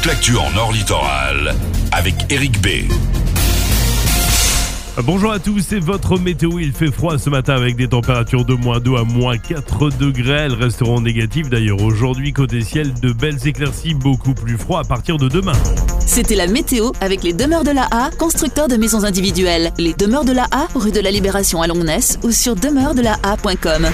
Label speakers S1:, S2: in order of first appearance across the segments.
S1: l'actu en Nord Littoral avec Eric B.
S2: Bonjour à tous, c'est votre météo. Il fait froid ce matin avec des températures de -2 à -4 degrés. Elles resteront négatives d'ailleurs aujourd'hui. Côté ciel, de belles éclaircies, beaucoup plus froid à partir de demain.
S3: C'était la météo avec les Demeures de la A, constructeurs de maisons individuelles. Les Demeures de la A, rue de la Libération à Longnes ou sur demeuresdelaa.com.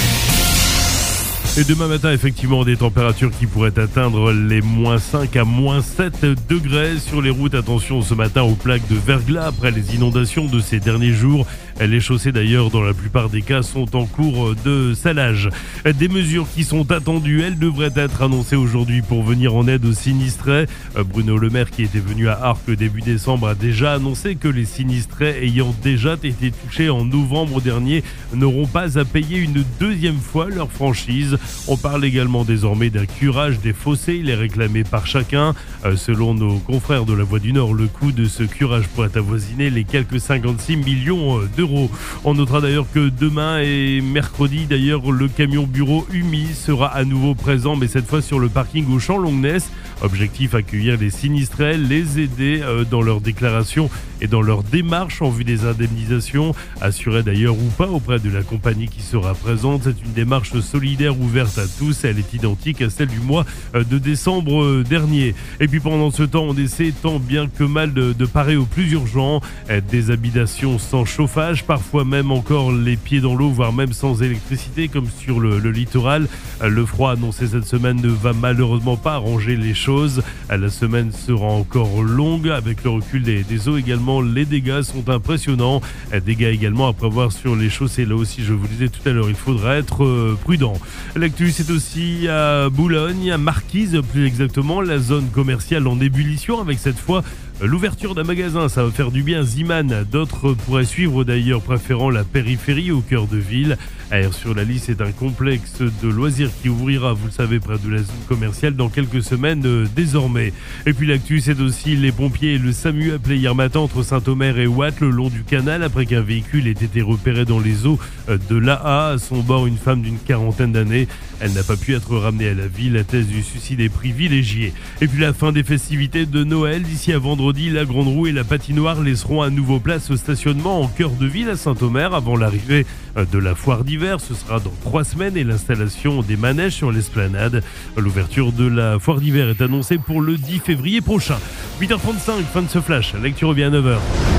S2: Et demain matin, effectivement, des températures qui pourraient atteindre les -5 à -7 degrés sur les routes. Attention ce matin aux plaques de verglas après les inondations de ces derniers jours. Les chaussées d'ailleurs, dans la plupart des cas, sont en cours de salage. Des mesures qui sont attendues, elles devraient être annoncées aujourd'hui pour venir en aide aux sinistrés. Bruno Le Maire, qui était venu à Arques début décembre, a déjà annoncé que les sinistrés ayant déjà été touchés en novembre dernier n'auront pas à payer une deuxième fois leur franchise. On parle également désormais d'un curage des fossés, il est réclamé par chacun. Selon nos confrères de La Voix du Nord, le coût de ce curage pourrait avoisiner les quelques 56 millions d'euros. On notera d'ailleurs que demain et mercredi, d'ailleurs, le camion bureau UMI sera à nouveau présent, mais cette fois sur le parking au Champ-Longnes. Objectif, accueillir les sinistrés, les aider dans leur déclaration et dans leur démarche en vue des indemnisations, assurées d'ailleurs ou pas auprès de la compagnie qui sera présente. C'est une démarche solidaire ouverte à tous. Elle est identique à celle du mois de décembre dernier. Et puis pendant ce temps, on essaie tant bien que mal de parer au plus urgent. Des habitations sans chauffage, parfois même encore les pieds dans l'eau, voire même sans électricité, comme sur le littoral. Le froid annoncé cette semaine ne va malheureusement pas arranger les choses. La semaine sera encore longue. Avec le recul des eaux également, les dégâts sont impressionnants. Dégâts également à prévoir sur les chaussées. Là aussi, je vous le disais tout à l'heure, il faudra être prudent. L'actu, c'est aussi à Boulogne, à Marquise plus exactement, la zone commerciale en ébullition avec cette fois l'ouverture d'un magasin. Ça va faire du bien. Ziman, d'autres pourraient suivre d'ailleurs, préférant la périphérie au cœur de ville. Air sur la Lys est un complexe de loisirs qui ouvrira, vous le savez, près de la zone commerciale dans quelques semaines désormais. Et puis l'actu, c'est aussi les pompiers et le SAMU appelés hier matin entre Saint-Omer et Ouate le long du canal après qu'un véhicule ait été repéré dans les eaux de l'AA. À son bord, une femme d'une quarantaine d'années. Elle n'a pas pu être ramenée à la vie. La thèse du suicide est privilégiée. Et puis la fin des festivités de Noël. D'ici à vendredi, la Grande Roue et la patinoire laisseront à nouveau place au stationnement en cœur de ville à Saint-Omer avant l'arrivée de la foire d'hiver. Ce sera dans 3 semaines et l'installation des manèges sur l'esplanade. L'ouverture de la foire d'hiver est annoncée pour le 10 février prochain. 8h35, fin de ce flash. Lecture revient à 9h.